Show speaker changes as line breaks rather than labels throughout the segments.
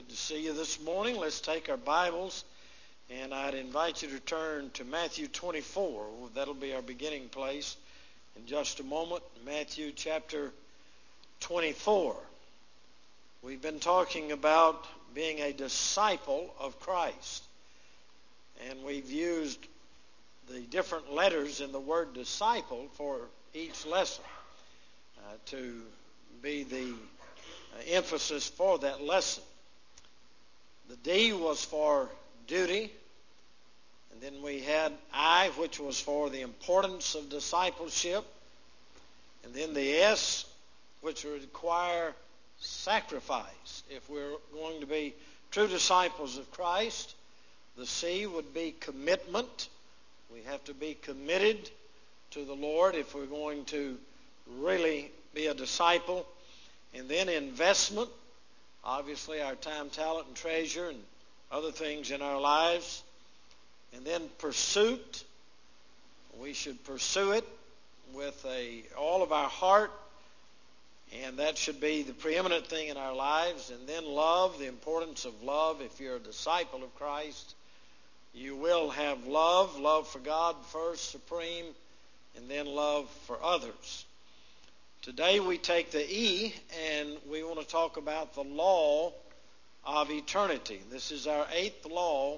Good to see you this morning. Let's take our Bibles, and I'd invite you to turn to Matthew 24. That'll be our beginning place in just a moment. Matthew chapter 24. We've been talking about being a disciple of Christ, and we've used the different letters in the word disciple for each lesson to be the emphasis for that lesson. The D was for duty, and then we had I, which was for the importance of discipleship, and then the S, which would require sacrifice if we're going to be true disciples of Christ. The C would be commitment. We have to be committed to the Lord if we're going to really be a disciple. And then investment, obviously our time, talent, and treasure and other things in our lives. And then pursuit, we should pursue it with all of our heart, and that should be the preeminent thing in our lives. And then love, the importance of love. If you're a disciple of Christ, you will have love for God first, supreme, and then love for others. Today we take the E, and we want to talk about the law of eternity. This is our eighth law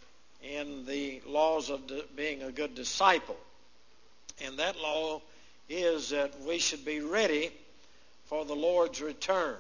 in the laws of being a good disciple. And that law is that we should be ready for the Lord's return.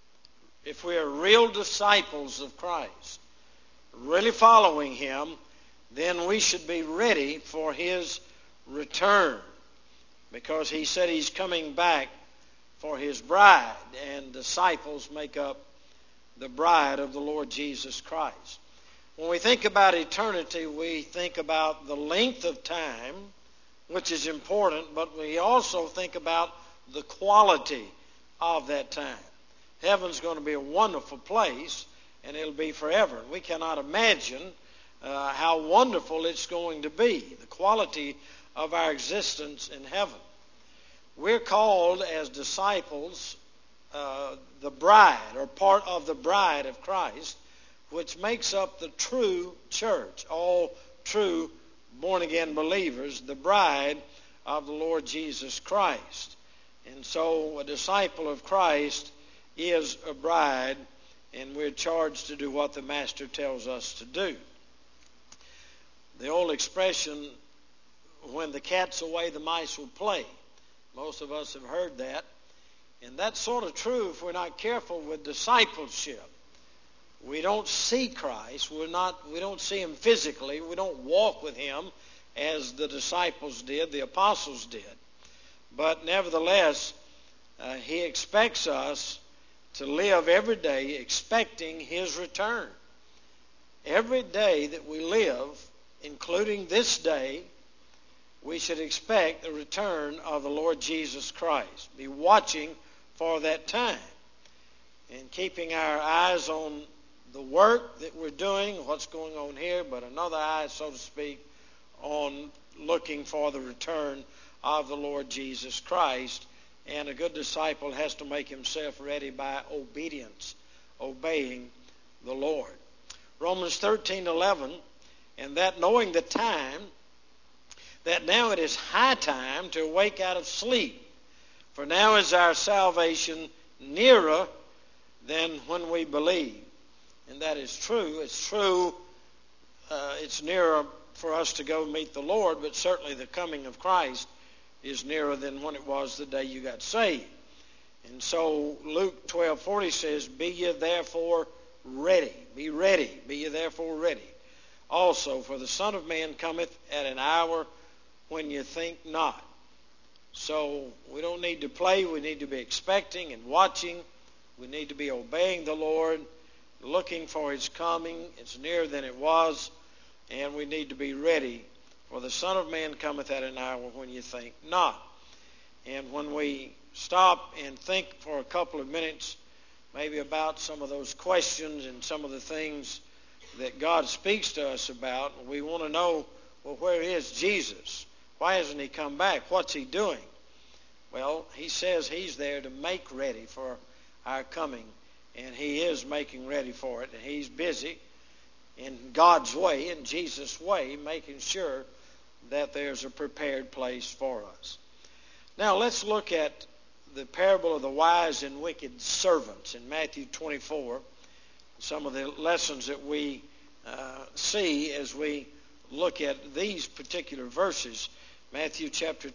If we are real disciples of Christ, really following Him, then we should be ready for His return, because He said He's coming back for His bride, and disciples make up the bride of the Lord Jesus Christ. When we think about eternity, we think about the length of time, which is important, but we also think about the quality of that time. Heaven's going to be a wonderful place, and it'll be forever. We cannot imagine how wonderful it's going to be, the quality of our existence in heaven. We're called as disciples the bride, or part of the bride of Christ, which makes up the true church, all true born-again believers, the bride of the Lord Jesus Christ. And so a disciple of Christ is a bride, and we're charged to do what the Master tells us to do. The old expression, when the cat's away, the mice will play. Most of us have heard that. And that's sort of true if we're not careful with discipleship. We don't see Christ. We don't see Him physically. We don't walk with Him as the disciples did, the apostles did. But nevertheless, He expects us to live every day expecting His return. Every day that we live, including this day, we should expect the return of the Lord Jesus Christ. Be watching for that time and keeping our eyes on the work that we're doing, what's going on here, but another eye, so to speak, on looking for the return of the Lord Jesus Christ. And a good disciple has to make himself ready by obedience, obeying the Lord. Romans 13:11, and that knowing the time, that now it is high time to awake out of sleep. For now is our salvation nearer than when we believe. And that is true. It's true. It's nearer for us to go meet the Lord, but certainly the coming of Christ is nearer than when it was the day you got saved. And so Luke 12:40 says, be ye therefore ready. Be ready. Be ye therefore ready. Also, for the Son of Man cometh at an hour when you think not. So we don't need to play. We need to be expecting and watching. We need to be obeying the Lord, looking for His coming. It's nearer than it was, and we need to be ready. For the Son of Man cometh at an hour when you think not. And when we stop and think for a couple of minutes, maybe about some of those questions and some of the things that God speaks to us about, we want to know, well, where is Jesus? Why hasn't He come back? What's He doing? Well, He says He's there to make ready for our coming and he is making ready for it. And he's busy in God's way, in Jesus' way, making sure that there's a prepared place for us. Now let's look at the parable of the wise and wicked servants in Matthew 24. Some of the lessons that we see as we look at these particular verses. Matthew chapter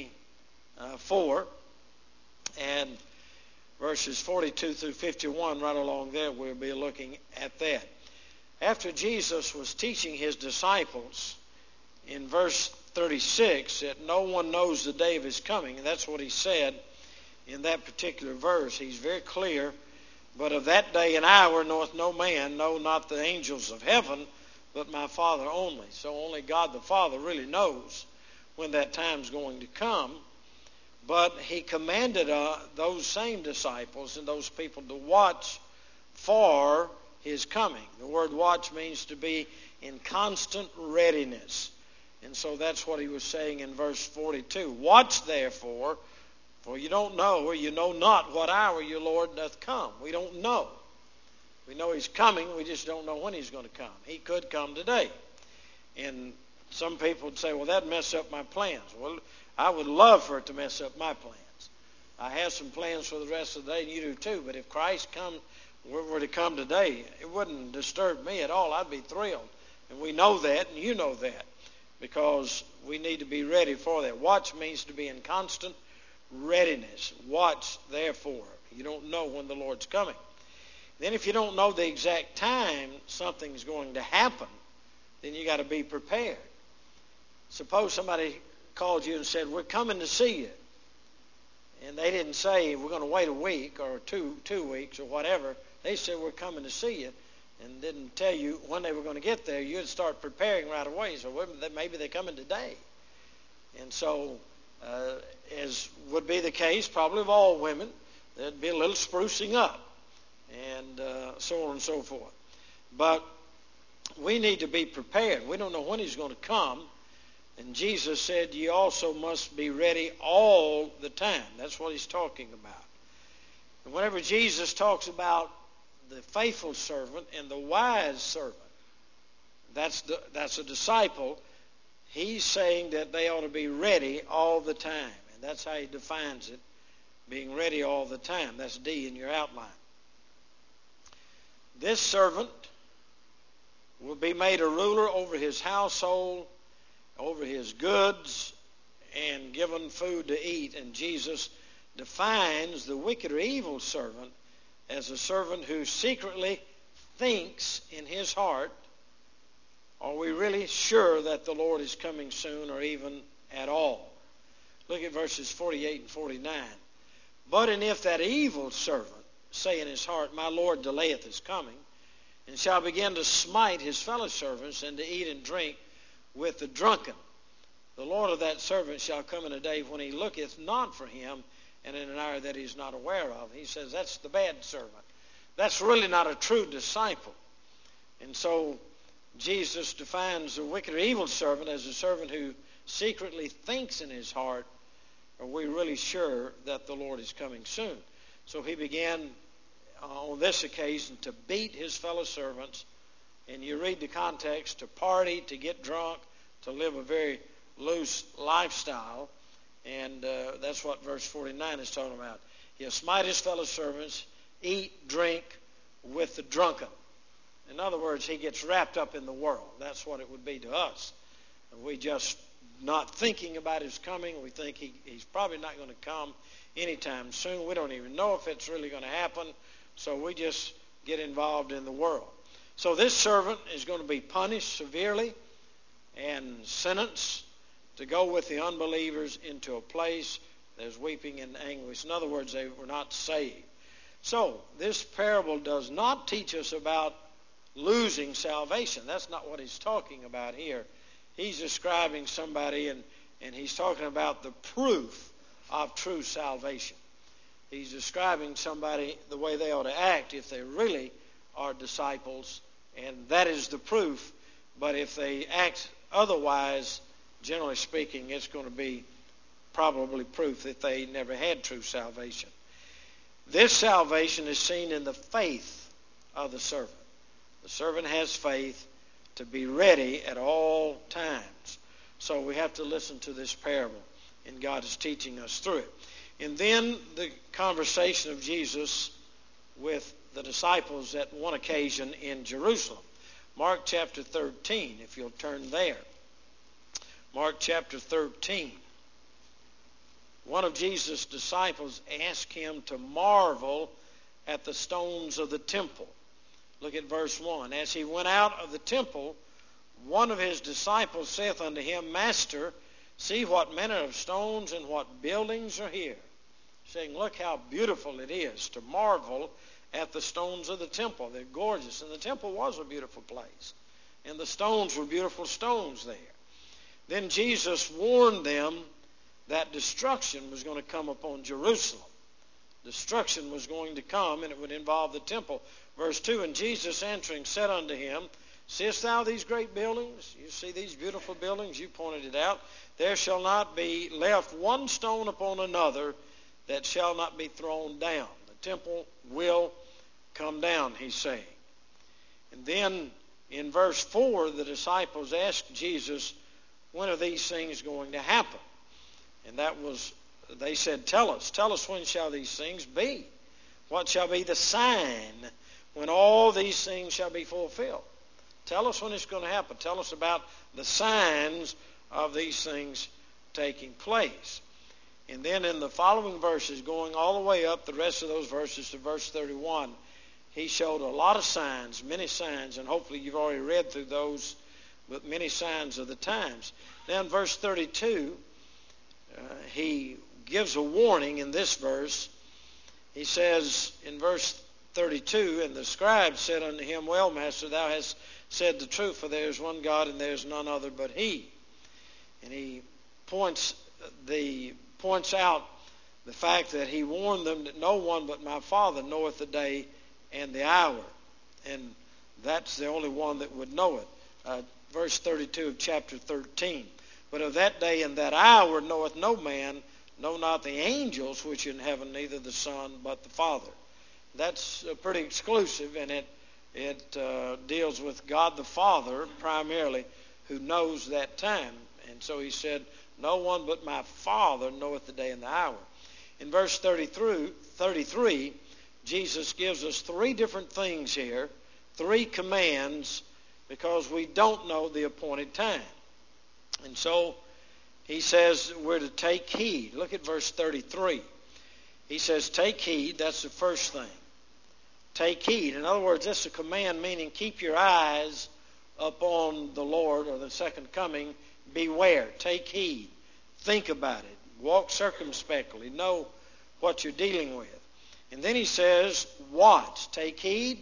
24 and verses 42 through 51, right along there, we'll be looking at that. After Jesus was teaching his disciples in verse 36 that no one knows the day of his coming, and that's what he said in that particular verse. He's very clear. But of that day and hour knoweth no man, no, not the angels of heaven, but my Father only. So only God the Father really knows when that time's going to come. But he commanded those same disciples and those people to watch for his coming. The word watch means to be in constant readiness. And so that's what he was saying in verse 42. Watch therefore, for you don't know, or you know not what hour your Lord doth come. We don't know. We know he's coming, we just don't know when he's going to come. He could come today. And some people would say, well, that'd mess up my plans. Well, I would love for it to mess up my plans. I have some plans for the rest of the day, and you do too. But if Christ were to come today, it wouldn't disturb me at all. I'd be thrilled. And we know that, and you know that, because we need to be ready for that. Watch means to be in constant readiness. Watch, therefore. You don't know when the Lord's coming. Then if you don't know the exact time something's going to happen, then you got to be prepared. Suppose somebody called you and said, we're coming to see you. And they didn't say, we're going to wait a week or two weeks or whatever. They said, we're coming to see you, and didn't tell you when they were going to get there. You'd start preparing right away. So maybe they're coming today. And so, as would be the case probably of all women, there'd be a little sprucing up and so on and so forth. But we need to be prepared. We don't know when he's going to come. And Jesus said, ye also must be ready all the time. That's what he's talking about. And whenever Jesus talks about the faithful servant and the wise servant, that's a disciple, he's saying that they ought to be ready all the time. And that's how he defines it, being ready all the time. That's D in your outline. This servant will be made a ruler over his household, over his goods, and given food to eat. And Jesus defines the wicked or evil servant as a servant who secretly thinks in his heart, are we really sure that the Lord is coming soon or even at all? Look at verses 48 and 49. But and if that evil servant say in his heart, my Lord delayeth his coming, and shall begin to smite his fellow servants and to eat and drink with the drunken, the Lord of that servant shall come in a day when he looketh not for him, and in an hour that he is not aware of. He says that's the bad servant. That's really not a true disciple. And so Jesus defines the wicked or evil servant as a servant who secretly thinks in his heart, are we really sure that the Lord is coming soon? So he began on this occasion to beat his fellow servants. And you read the context, to party, to get drunk, to live a very loose lifestyle. And that's what verse 49 is talking about. He'll smite his fellow servants, eat, drink with the drunken. In other words, he gets wrapped up in the world. That's what it would be to us. We just not thinking about his coming. We think he's probably not going to come anytime soon. We don't even know if it's really going to happen. So we just get involved in the world. So this servant is going to be punished severely and sentenced to go with the unbelievers into a place there's weeping and anguish. In other words, they were not saved. So this parable does not teach us about losing salvation. That's not what he's talking about here. He's describing somebody and he's talking about the proof of true salvation. He's describing somebody the way they ought to act if they really are disciples, and that is the proof. But if they act otherwise, generally speaking, it's going to be probably proof that they never had true salvation. This salvation is seen in the faith of the servant. The servant has faith to be ready at all times. So we have to listen to this parable, and God is teaching us through it. And then the conversation of Jesus with the disciples at one occasion in Jerusalem. Mark chapter 13, if you'll turn there. Mark chapter 13. One of Jesus' disciples asked him to marvel at the stones of the temple. Look at verse 1. As he went out of the temple, one of his disciples saith unto him, Master, see what manner of stones and what buildings are here. Saying, look how beautiful it is to marvel at the stones of the temple. They're gorgeous. And the temple was a beautiful place. And the stones were beautiful stones there. Then Jesus warned them that destruction was going to come upon Jerusalem. Destruction was going to come, and it would involve the temple. Verse 2, And Jesus answering said unto him, Seest thou these great buildings? You see these beautiful buildings? You pointed it out. There shall not be left one stone upon another that shall not be thrown down. The temple will come down, he's saying. And then in verse 4, the disciples asked Jesus, when are these things going to happen? And they said, tell us when shall these things be? What shall be the sign when all these things shall be fulfilled? Tell us when it's going to happen. Tell us about the signs of these things taking place. And then in the following verses, going all the way up, the rest of those verses to verse 31, he showed a lot of signs, many signs, and hopefully you've already read through those, but many signs of the times. Now in verse 32, he gives a warning in this verse. He says in verse 32, And the scribe said unto him, Well, Master, thou hast said the truth, for there is one God, and there is none other but he. And he points out the fact that he warned them that no one but my Father knoweth the day and the hour. And that's the only one that would know it. Verse 32 of chapter 13. But of that day and that hour knoweth no man, no not the angels which are in heaven, neither the Son, but the Father. That's pretty exclusive, and it deals with God the Father primarily, who knows that time. And so he said, no one but my Father knoweth the day and the hour. In verse 33, Jesus gives us three different things here, three commands, because we don't know the appointed time. And so he says we're to take heed. Look at verse 33. He says, take heed. That's the first thing. Take heed. In other words, that's a command meaning keep your eyes upon the Lord or the second coming. Beware. Take heed. Think about it. Walk circumspectly. Know what you're dealing with. And then he says, watch. Take heed.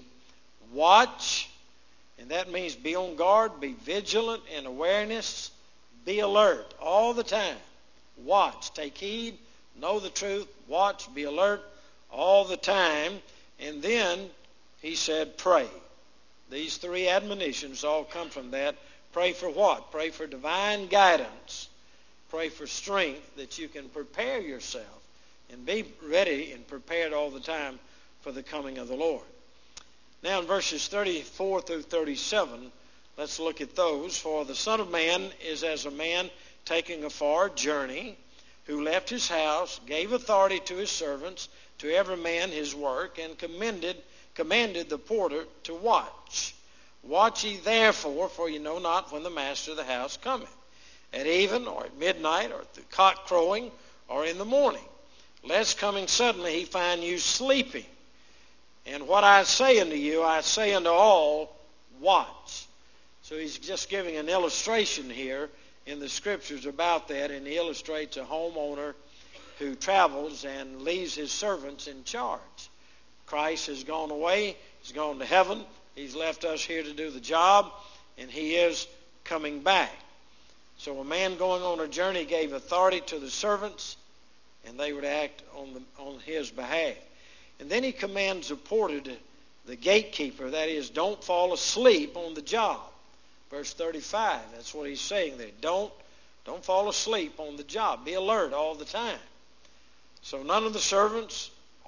Watch. And that means be on guard, be vigilant in awareness, be alert all the time. Watch. Take heed. Know the truth. Watch. Be alert all the time. And then he said, pray. These three admonitions all come from that. Pray for what? Pray for divine guidance. Pray for strength that you can prepare yourself and be ready and prepared all the time for the coming of the Lord. Now in verses 34 through 37, let's look at those. For the Son of Man is as a man taking a far journey, who left his house, gave authority to his servants, to every man his work, and commanded the porter to watch. Watch ye therefore, for ye know not when the master of the house cometh, at even, or at midnight, or at the cock crowing, or in the morning, lest coming suddenly he find you sleeping. And what I say unto you, I say unto all, watch. So he's just giving an illustration here in the scriptures about that, and he illustrates a homeowner who travels and leaves his servants in charge. Christ has gone away. He's gone to heaven. He's left us here to do the job, and he is coming back. So a man going on a journey gave authority to the servants, and they would act on his behalf. And then he commands the porter, the gatekeeper, that is, don't fall asleep on the job. Verse 35, that's what he's saying there. Don't fall asleep on the job. Be alert all the time. So none of the servants,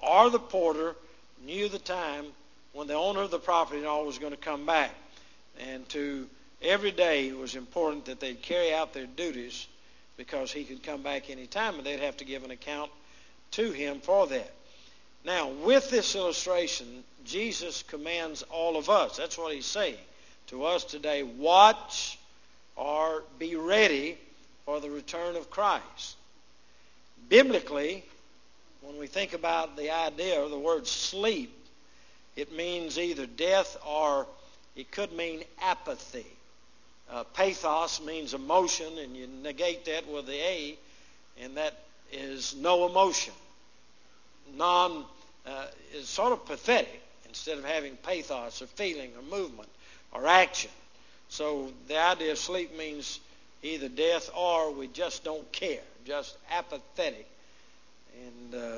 or the porter knew the time when the owner of the property and all was going to come back. And to every day it was important that they'd carry out their duties, because he could come back any time and they'd have to give an account to him for that. Now, with this illustration, Jesus commands all of us. That's what he's saying to us today. Watch or be ready for the return of Christ. Biblically, when we think about the idea of the word sleep, it means either death or it could mean apathy. Pathos means emotion, and you negate that with the A, and that is no emotion. It's sort of pathetic instead of having pathos or feeling or movement or action. So the idea of sleep means either death or we just don't care, just apathetic. And,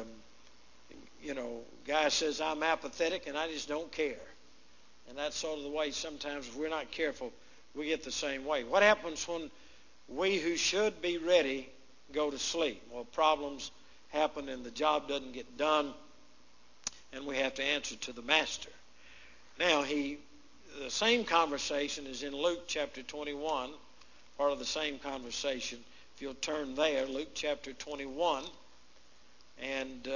guy says, I'm apathetic and I just don't care. And that's sort of the way sometimes if we're not careful, we get the same way. What happens when we who should be ready go to sleep? Well, problems happen and the job doesn't get done, and we have to answer to the master. Now, the same conversation is in Luke chapter 21, part of the same conversation. If you'll turn there, Luke chapter 21, and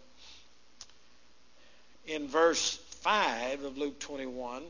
in verse 5 of Luke 21,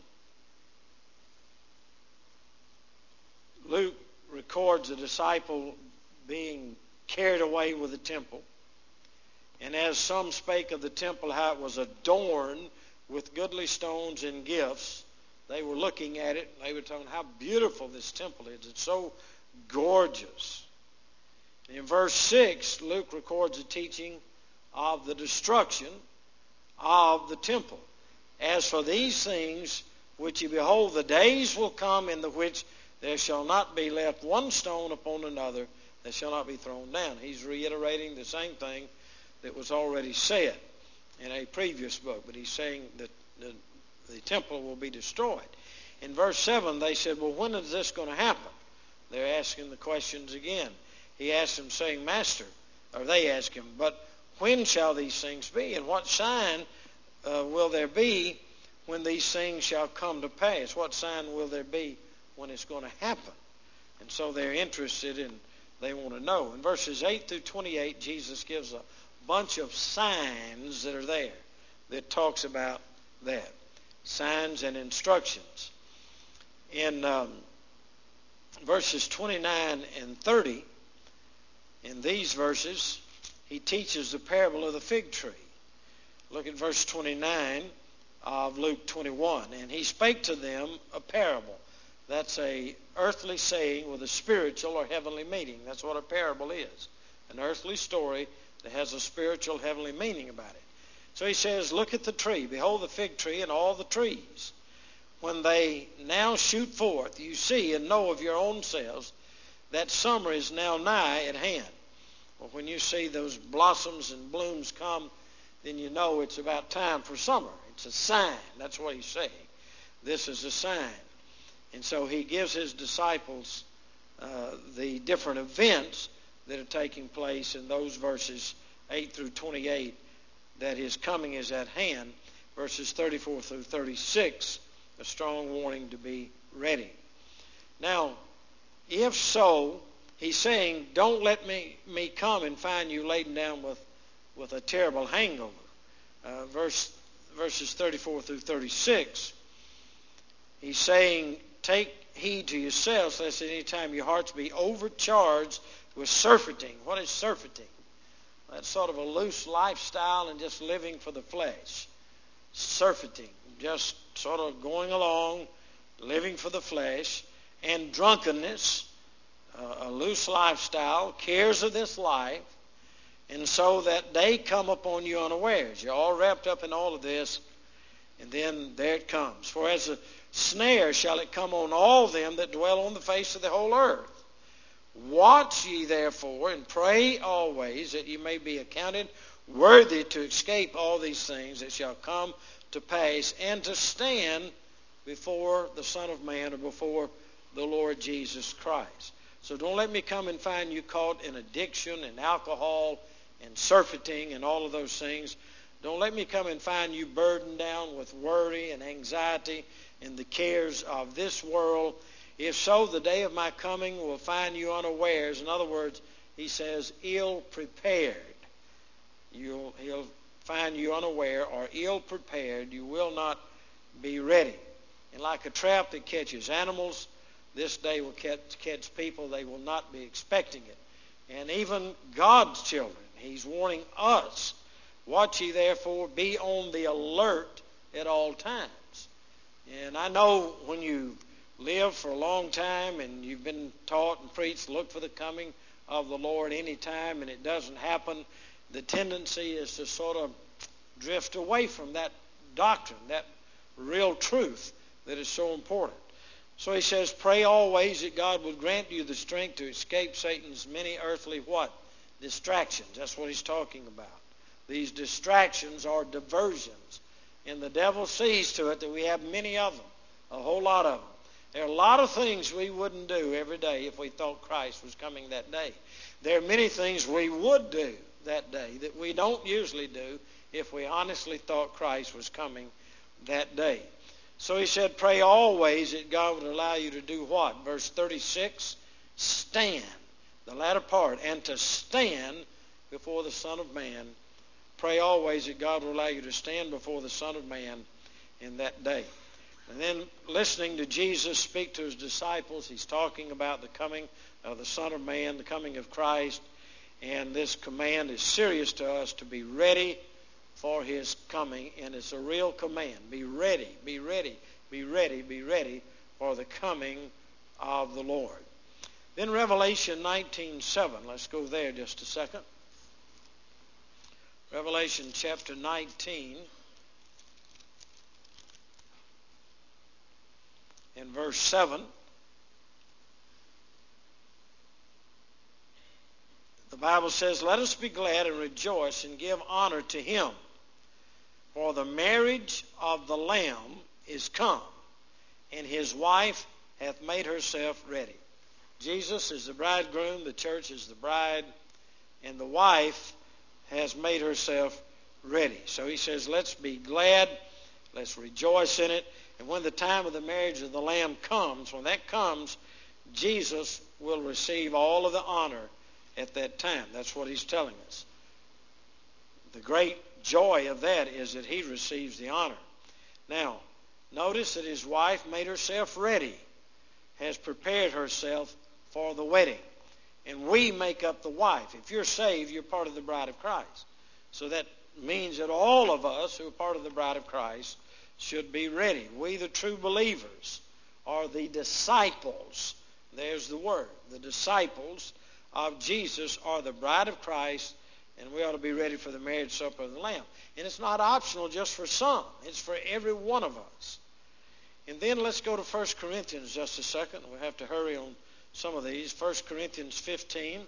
Luke records a disciple being carried away with the temple. And as some spake of the temple, how it was adorned with goodly stones and gifts, they were looking at it. They were telling how beautiful this temple is. It's so gorgeous. In verse 6, Luke records a teaching of the destruction of the temple. As for these things which ye behold, the days will come in the which there shall not be left one stone upon another that shall not be thrown down. He's reiterating the same thing that was already said in a previous book, but he's saying that the temple will be destroyed. In verse 7, they said, well, when is this going to happen? They're asking the questions again. He asked them, saying, Master, or they ask him, but when shall these things be? And what sign will there be when these things shall come to pass? What sign will there be when it's going to happen? And so they're interested and they want to know. In verses 8 through 28, Jesus gives a bunch of signs that are there that talks about that. Signs and instructions. In verses 29 and 30, in these verses, he teaches the parable of the fig tree. Look at verse 29 of Luke 21. And he spake to them a parable. That's a earthly saying with a spiritual or heavenly meaning. That's what a parable is. An earthly story that has a spiritual heavenly meaning about it. So he says, look at the tree. Behold the fig tree and all the trees. When they now shoot forth, you see and know of your own selves that summer is now nigh at hand. Well, when you see those blossoms and blooms come, then you know it's about time for summer. It's a sign. That's what he's saying. This is a sign. And so he gives his disciples the different events that are taking place in those verses 8 through 28, that his coming is at hand. Verses 34 through 36, a strong warning to be ready. Now, if so, he's saying, don't let me come and find you laden down with a terrible hangover. Verses 34 through 36, he's saying, take heed to yourselves, lest at any time your hearts be overcharged with surfeiting. What is surfeiting? That's sort of a loose lifestyle and just living for the flesh. Surfeiting, just sort of going along, living for the flesh. And drunkenness, a loose lifestyle, cares of this life. And so that day come upon you unawares. You're all wrapped up in all of this, and then there it comes. For as a snare shall it come on all them that dwell on the face of the whole earth. Watch ye therefore, and pray always, that ye may be accounted worthy to escape all these things that shall come to pass, and to stand before the Son of Man, or before the Lord Jesus Christ. So don't let me come and find you caught in addiction and alcohol and surfeiting and all of those things. Don't let me come and find you burdened down with worry and anxiety and the cares of this world. If so, the day of my coming will find you unawares. In other words, he says, ill prepared. He'll find you unaware or ill prepared. You will not be ready. And like a trap that catches animals, this day will catch people. They will not be expecting it. And even God's children, he's warning us, watch ye therefore, be on the alert at all times. And I know when you live for a long time and you've been taught and preached, look for the coming of the Lord any time, and it doesn't happen, the tendency is to sort of drift away from that doctrine, that real truth that is so important. So he says, pray always that God would grant you the strength to escape Satan's many earthly what? Distractions. That's what he's talking about. These distractions are diversions. And the devil sees to it that we have many of them, a whole lot of them. There are a lot of things we wouldn't do every day if we thought Christ was coming that day. There are many things we would do that day that we don't usually do if we honestly thought Christ was coming that day. So he said, pray always that God would allow you to do what? Verse 36, stand. The latter part, and to stand before the Son of Man. Pray always that God will allow you to stand before the Son of Man in that day. And then listening to Jesus speak to his disciples, he's talking about the coming of the Son of Man, the coming of Christ. And this command is serious to us to be ready for his coming. And it's a real command. Be ready, be ready, be ready, be ready for the coming of the Lord. Then Revelation 19:7. Let's go there just a second. Revelation chapter 19 in verse 7. The Bible says, let us be glad and rejoice and give honor to him, for the marriage of the Lamb is come, and his wife hath made herself ready. Jesus is the bridegroom, the church is the bride, and the wife has made herself ready. So he says, let's be glad, let's rejoice in it. And when the time of the marriage of the Lamb comes, when that comes, Jesus will receive all of the honor at that time. That's what he's telling us. The great joy of that is that he receives the honor. Now, notice that his wife made herself ready, has prepared herself for the wedding. And we make up the wife. If you're saved, you're part of the bride of Christ. So that means that all of us who are part of the bride of Christ should be ready. We, the true believers, are the disciples. There's the word. The disciples of Jesus are the bride of Christ, and we ought to be ready for the marriage supper of the Lamb. And it's not optional just for some. It's for every one of us. And then let's go to 1 Corinthians just a second. We'll have to hurry on some of these. 1 Corinthians 15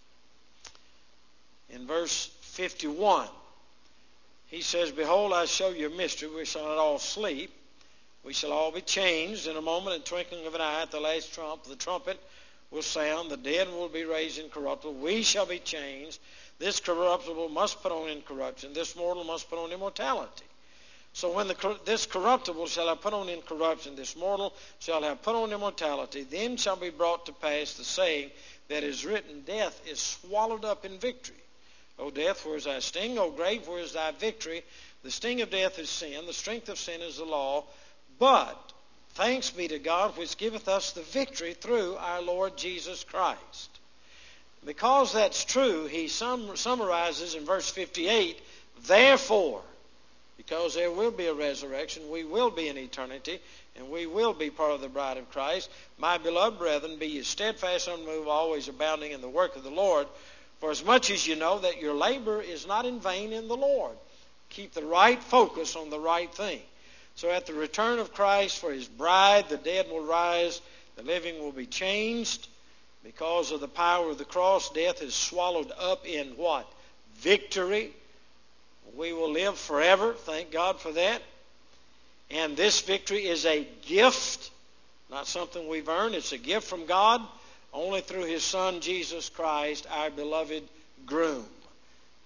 in verse 51. He says, behold, I show you a mystery. We shall not all sleep. We shall all be changed in a moment, in the twinkling of an eye, at the last trump. The trumpet will sound. The dead will be raised incorruptible. We shall be changed. This corruptible must put on incorruption. This mortal must put on immortality. So when this corruptible shall have put on incorruption, this mortal shall have put on immortality, then shall be brought to pass the saying that is written, death is swallowed up in victory. O death, where is thy sting? O grave, where is thy victory? The sting of death is sin. The strength of sin is the law. But thanks be to God, which giveth us the victory through our Lord Jesus Christ. Because that's true, he summarizes in verse 58, therefore, because there will be a resurrection, we will be in eternity, and we will be part of the bride of Christ. My beloved brethren, be ye steadfast, unmoved, always abounding in the work of the Lord, for as much as you know that your labor is not in vain in the Lord. Keep the right focus on the right thing. So at the return of Christ for his bride, the dead will rise, the living will be changed. Because of the power of the cross, death is swallowed up in what? Victory. We will live forever. Thank God for that. And this victory is a gift, not something we've earned. It's a gift from God, only through his Son, Jesus Christ, our beloved groom.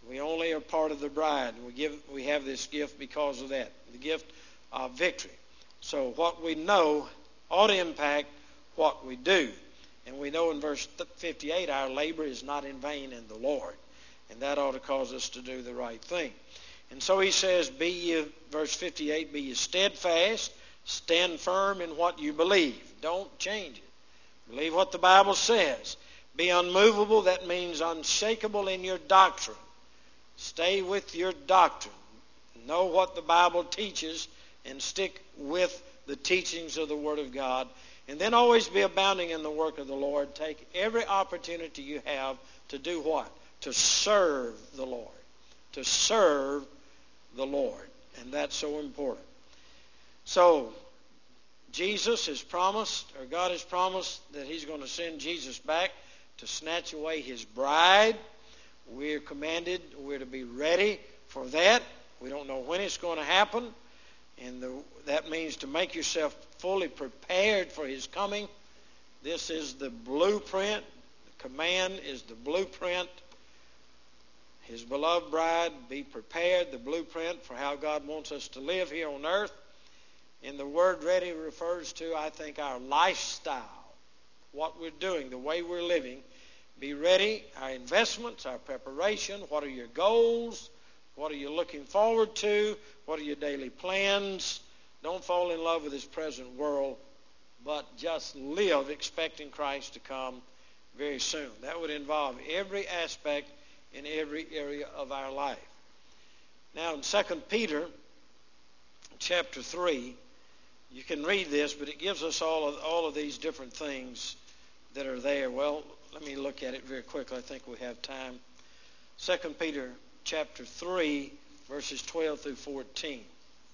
We only are part of the bride. We have this gift because of that, the gift of victory. So what we know ought to impact what we do. And we know in verse 58, our labor is not in vain in the Lord. And that ought to cause us to do the right thing. And so he says, verse 58, be ye steadfast, stand firm in what you believe. Don't change it. Believe what the Bible says. Be unmovable, that means unshakable in your doctrine. Stay with your doctrine. Know what the Bible teaches and stick with the teachings of the Word of God. And then always be abounding in the work of the Lord. Take every opportunity you have to do what? To serve the Lord. To serve the Lord. And that's so important. So, Jesus has promised, or God has promised, that He's going to send Jesus back to snatch away His bride. We're commanded, we're to be ready for that. We don't know when it's going to happen. And that means to make yourself fully prepared for His coming. This is the blueprint. The command is the blueprint. His beloved bride, be prepared, the blueprint for how God wants us to live here on earth. And the word ready refers to, I think, our lifestyle, what we're doing, the way we're living. Be ready, our investments, our preparation. What are your goals? What are you looking forward to? What are your daily plans? Don't fall in love with this present world, but just live expecting Christ to come very soon. That would involve every aspect in every area of our life. Now in 2 Peter chapter 3, you can read this, but it gives us all of these different things that are there. Well, let me look at it very quickly. I think we have time. 2 Peter chapter 3, verses 12 through 14.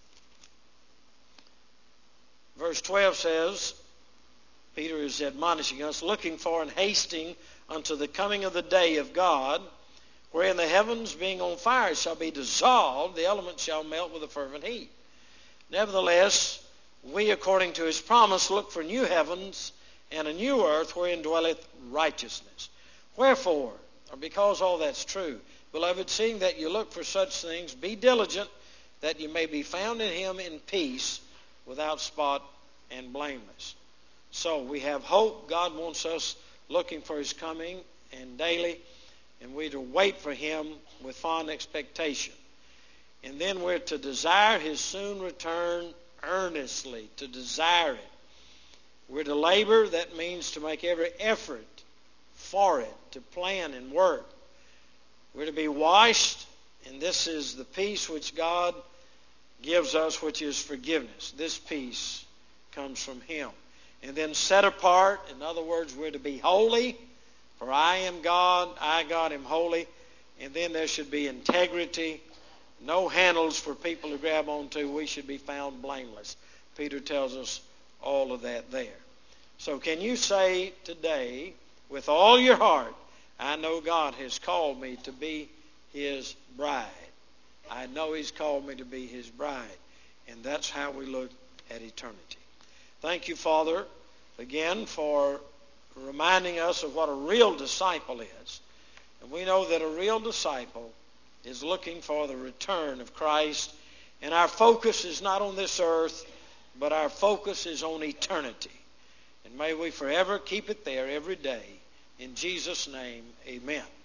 Verse 12 says, Peter is admonishing us, looking for and hasting unto the coming of the day of God, wherein the heavens being on fire shall be dissolved, the elements shall melt with a fervent heat. Nevertheless, we, according to His promise, look for new heavens and a new earth wherein dwelleth righteousness. Wherefore, or because all that's true, beloved, seeing that you look for such things, be diligent that you may be found in Him in peace, without spot and blameless. So we have hope. God wants us looking for His coming and daily, and we're to wait for Him with fond expectation. And then we're to desire His soon return earnestly, to desire it. We're to labor. That means to make every effort for it, to plan and work. We're to be washed, and this is the peace which God gives us, which is forgiveness. This peace comes from Him. And then set apart. In other words, we're to be holy. For I am God, I, God, am holy. And then there should be integrity. No handles for people to grab onto. We should be found blameless. Peter tells us all of that there. So can you say today, with all your heart, I know God has called me to be His bride. I know He's called me to be His bride. And that's how we look at eternity. Thank you, Father, again for reminding us of what a real disciple is. And we know that a real disciple is looking for the return of Christ. And our focus is not on this earth, but our focus is on eternity. And may we forever keep it there every day. In Jesus' name, amen.